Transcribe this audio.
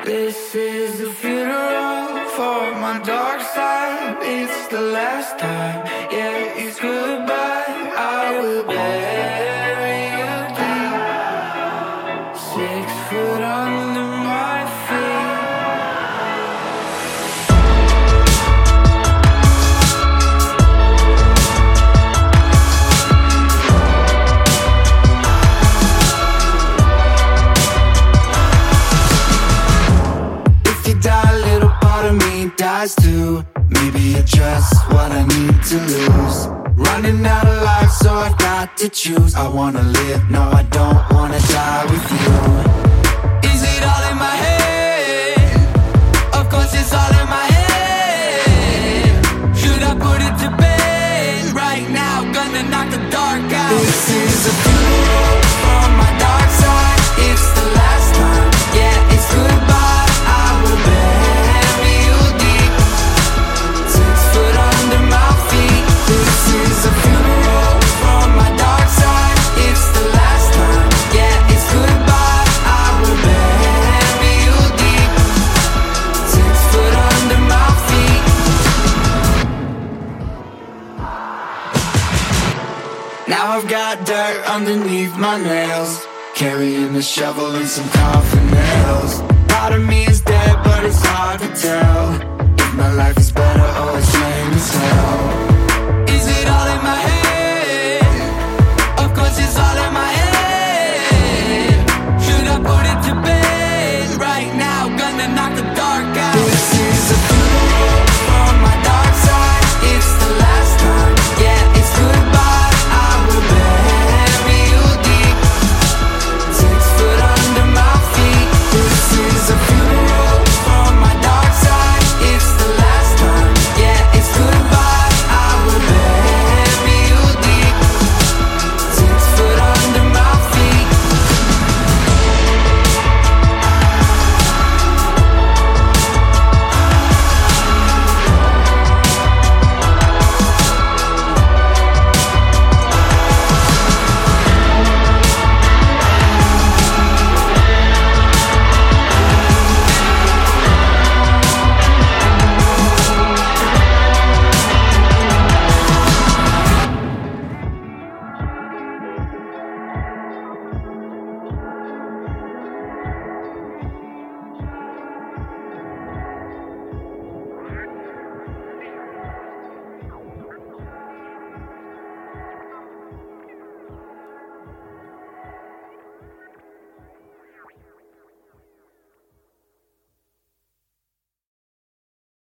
This is the funeral for my dark side. It's the last time, yeah, it's goodbye. I will bury you deep, 6 foot under my feet. If you die, a little part of me dies too. Maybe you're just what I need to lose. Running out of life, so I've got to choose. I wanna live, no I don't wanna die with you. Is it all in my head? Of course it's all in my head. Should I put it to bed? Right now, gonna knock the dark out. This is a funeral from my dark side. It's the last time, yeah, it's goodbye. I will bury you deep, 6 foot under my feet. This is a funeral from my dark side. It's the last time, yeah, it's goodbye. I will bury you deep, 6 foot under my feet. Now I've got dirt underneath my nails, carrying a shovel and some coffin nails. Part of me is dead, but it's hard to tell if my life is better or it's lame as hell.